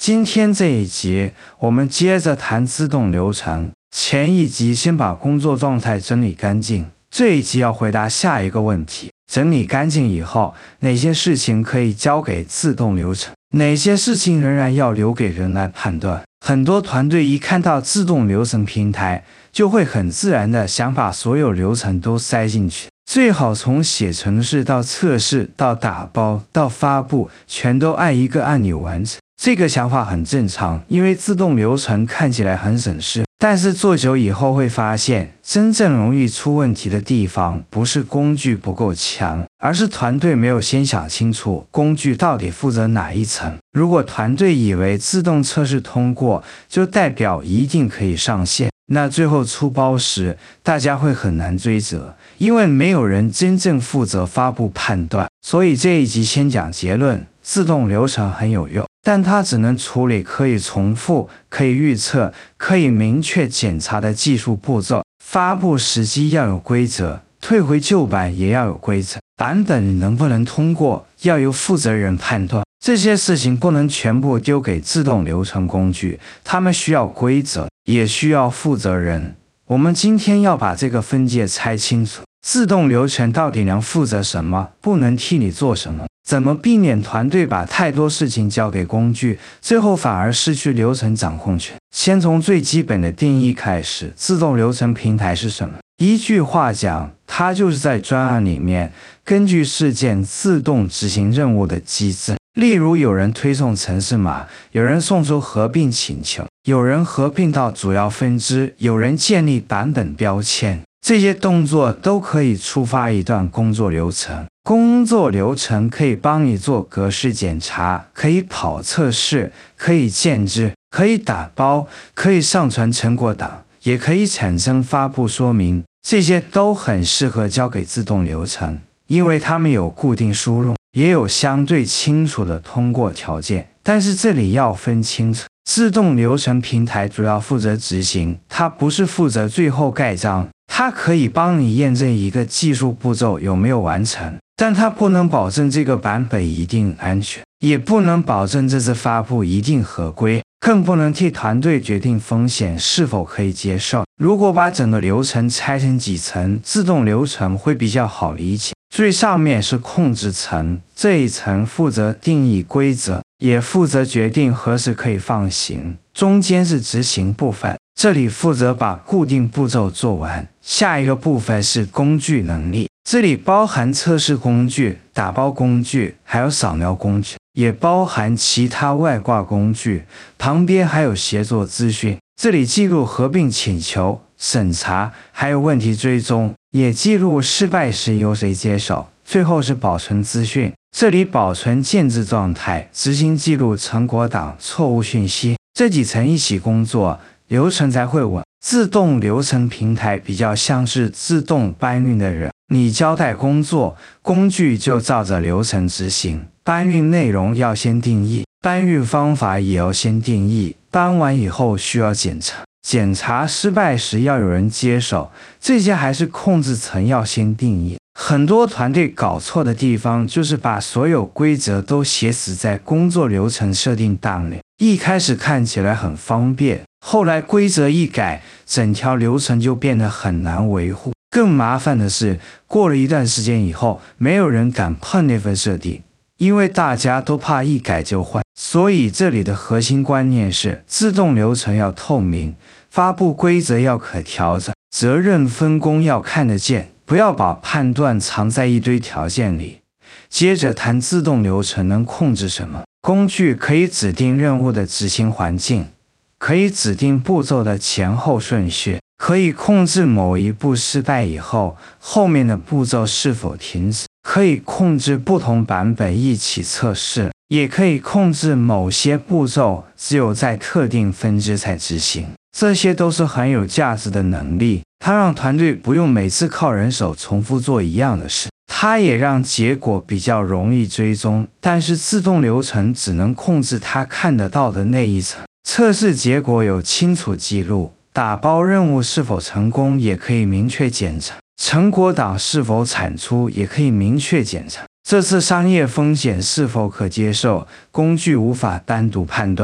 今天这一集，我们接着谈自动流程。前一集先把工作状态整理干净，这一集要回答下一个问题：整理干净以后，哪些事情可以交给自动流程，哪些事情仍然要留给人来判断？很多团队一看到自动流程平台，就会很自然的想把所有流程都塞进去，最好从写程式到测试到打包到发布，全都按一个按钮完成。这个想法很正常，因为自动流程看起来很省事，但是做久以后会发现，真正容易出问题的地方不是工具不够强，而是团队没有先想清楚工具到底负责哪一层。如果团队以为自动测试通过就代表一定可以上线，那最后出包时大家会很难追责，因为没有人真正负责发布判断。所以这一集先讲结论，自动流程很有用，但它只能处理可以重复、可以预测、可以明确检查的技术步骤。发布时机要有规则，退回旧版也要有规则，版本能不能通过要由负责人判断。这些事情不能全部丢给自动流程工具，他们需要规则，也需要负责人。我们今天要把这个分界拆清楚，自动流程到底能负责什么，不能替你做什么，怎么避免团队把太多事情交给工具，最后反而失去流程掌控权。先从最基本的定义开始，自动流程平台是什么？一句话讲，它就是在专案里面根据事件自动执行任务的机制。例如有人推送程式码，有人送出合并请求，有人合并到主要分支，有人建立版本标签，这些动作都可以触发一段工作流程。工作流程可以帮你做格式检查，可以跑测试，可以建置，可以打包，可以上传成果档，也可以产生发布说明，这些都很适合交给自动流程，因为它们有固定输入，也有相对清楚的通过条件。但是这里要分清楚，自动流程平台主要负责执行，它不是负责最后盖章，它可以帮你验证一个技术步骤有没有完成，但它不能保证这个版本一定安全，也不能保证这次发布一定合规，更不能替团队决定风险是否可以接受。如果把整个流程拆成几层，自动流程会比较好理解。最上面是控制层，这一层负责定义规则，也负责决定何时可以放行。中间是执行部分，这里负责把固定步骤做完。下一个部分是工具能力，这里包含测试工具、打包工具，还有扫描工具，也包含其他外挂工具，旁边还有协作资讯，这里记录合并请求、审查，还有问题追踪，也记录失败时由谁接手。最后是保存资讯，这里保存建制状态、执行记录、成果档、错误讯息，这几层一起工作，流程才会稳。自动流程平台比较像是自动搬运的人，你交代工作，工具就照着流程执行。搬运内容要先定义，搬运方法也要先定义，搬完以后需要检查，检查失败时要有人接手，这些还是控制层要先定义。很多团队搞错的地方就是把所有规则都写死在工作流程设定档里，一开始看起来很方便，后来规则一改，整条流程就变得很难维护。更麻烦的是，过了一段时间以后，没有人敢碰那份设定，因为大家都怕一改就坏。所以这里的核心观念是，自动流程要透明，发布规则要可调整，责任分工要看得见，不要把判断藏在一堆条件里。接着谈自动流程能控制什么？工具可以指定任务的执行环境，可以指定步骤的前后顺序，可以控制某一步失败以后，后面的步骤是否停止，可以控制不同版本一起测试，也可以控制某些步骤只有在特定分支才执行。这些都是很有价值的能力，它让团队不用每次靠人手重复做一样的事，它也让结果比较容易追踪。但是自动流程只能控制它看得到的那一层，测试结果有清楚记录，打包任务是否成功也可以明确检查，成果档是否产出也可以明确检查，这次商业风险是否可接受，工具无法单独判断。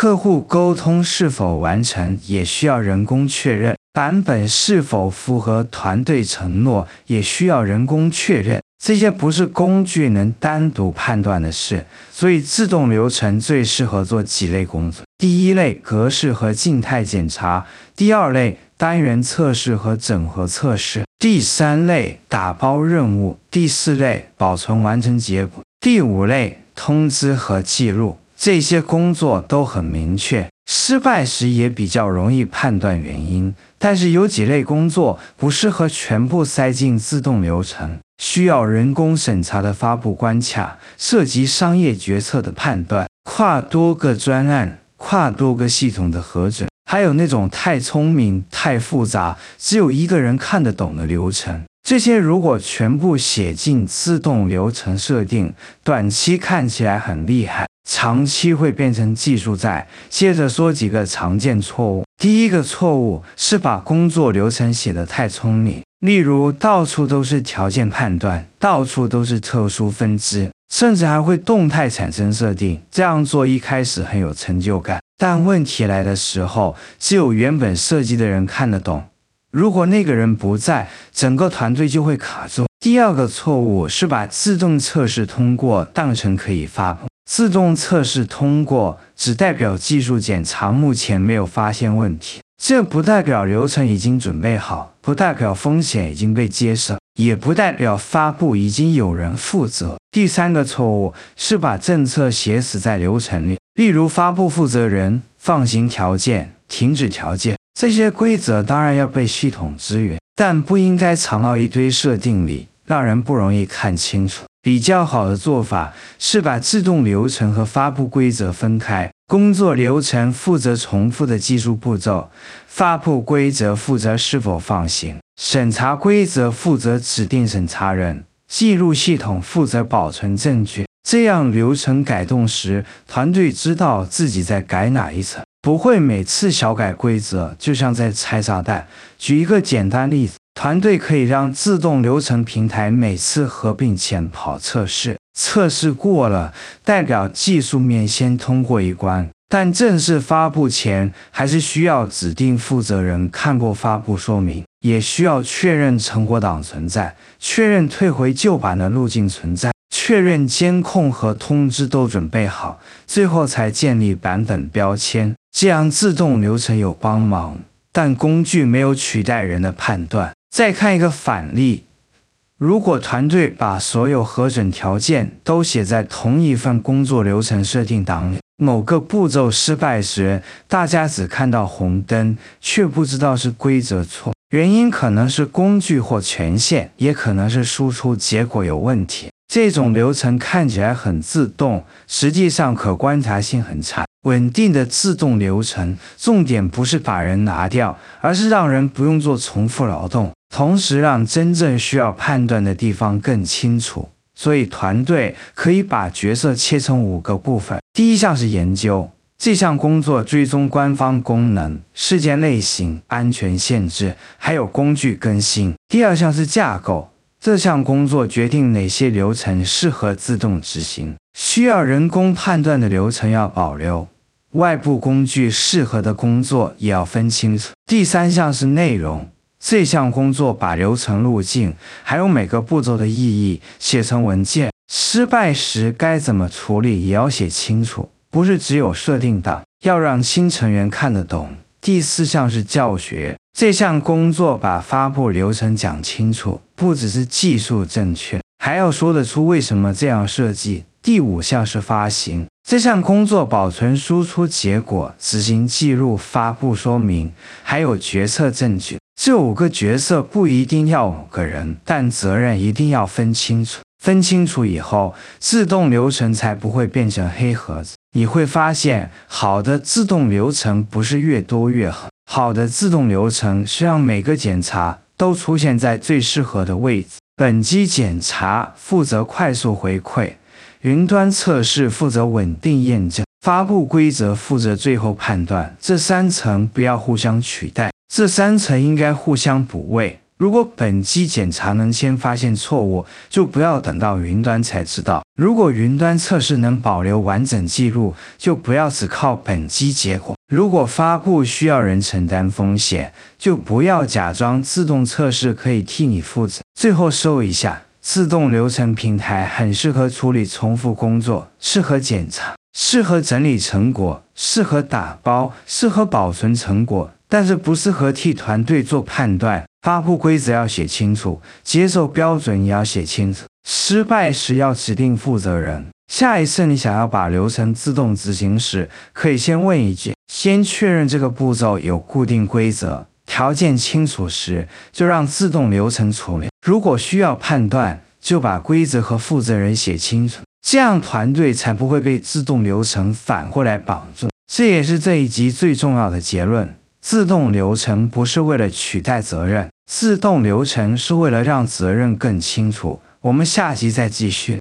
客户沟通是否完成也需要人工确认，版本是否符合团队承诺也需要人工确认。这些不是工具能单独判断的事，所以自动流程最适合做几类工作。第一类格式和静态检查，第二类单元测试和整合测试，第三类打包任务，第四类保存完成结果，第五类通知和记录。这些工作都很明确，失败时也比较容易判断原因。但是有几类工作不适合全部塞进自动流程，需要人工审查的发布关卡，涉及商业决策的判断，跨多个专案、跨多个系统的核准，还有那种太聪明、太复杂，只有一个人看得懂的流程。这些如果全部写进自动流程设定，短期看起来很厉害，长期会变成技术债。接着说几个常见错误。第一个错误是把工作流程写得太聪明，例如到处都是条件判断，到处都是特殊分支，甚至还会动态产生设定。这样做一开始很有成就感，但问题来的时候，只有原本设计的人看得懂。如果那个人不在，整个团队就会卡住。第二个错误是把自动测试通过当成可以发布。自动测试通过只代表技术检查目前没有发现问题，这不代表流程已经准备好，不代表风险已经被接受，也不代表发布已经有人负责。第三个错误是把政策写死在流程里，例如发布负责人、放行条件、停止条件。这些规则当然要被系统支援，但不应该藏到一堆设定里，让人不容易看清楚。比较好的做法是把自动流程和发布规则分开，工作流程负责重复的技术步骤，发布规则负责是否放行，审查规则负责指定审查人，记录系统负责保存证据。这样流程改动时，团队知道自己在改哪一层，不会每次小改规则就像在拆炸弹。举一个简单例子，团队可以让自动流程平台每次合并前跑测试，测试过了代表技术面先通过一关，但正式发布前还是需要指定负责人看过发布说明，也需要确认成果档存在，确认退回旧版的路径存在，确认监控和通知都准备好，最后才建立版本标签。这样自动流程有帮忙，但工具没有取代人的判断。再看一个反例，如果团队把所有核准条件都写在同一份工作流程设定档里，某个步骤失败时，大家只看到红灯，却不知道是规则错。原因可能是工具或权限，也可能是输出结果有问题。这种流程看起来很自动，实际上可观察性很差。稳定的自动流程，重点不是把人拿掉，而是让人不用做重复劳动，同时让真正需要判断的地方更清楚。所以团队可以把角色切成5个部分。第一项是研究，这项工作追踪官方功能、事件类型、安全限制，还有工具更新。第二项是架构，这项工作决定哪些流程适合自动执行，需要人工判断的流程要保留，外部工具适合的工作也要分清楚。第三项是内容，这项工作把流程路径还有每个步骤的意义写成文件，失败时该怎么处理也要写清楚，不是只有设定档，要让新成员看得懂。第四项是教学，这项工作把发布流程讲清楚，不只是技术正确，还要说得出为什么这样设计。第5项是发行，这项工作保存输出结果、执行记录、发布说明，还有决策证据。这5个角色不一定要5个人，但责任一定要分清楚。分清楚以后，自动流程才不会变成黑盒子。你会发现，好的自动流程不是越多越好，好的自动流程是让每个检查都出现在最适合的位置。本机检查负责快速回馈，云端测试负责稳定验证，发布规则负责最后判断。这3层不要互相取代，这3层应该互相补位， 如果本机检查能先发现错误，就不要等到云端才知道；如果云端测试能保留完整记录，就不要只靠本机结果；如果发布需要人承担风险，就不要假装自动测试可以替你负责。最后收一下，自动流程平台很适合处理重复工作，适合检查，适合整理成果，适合打包，适合保存成果，但是不适合替团队做判断。发布规则要写清楚，接受标准也要写清楚，失败时要指定负责人。下一次你想要把流程自动执行时，可以先问一句，先确认这个步骤有固定规则，条件清楚时，就让自动流程处理。如果需要判断，就把规则和负责人写清楚，这样团队才不会被自动流程反过来绑住。这也是这一集最重要的结论。自动流程不是为了取代责任，自动流程是为了让责任更清楚。我们下集再继续。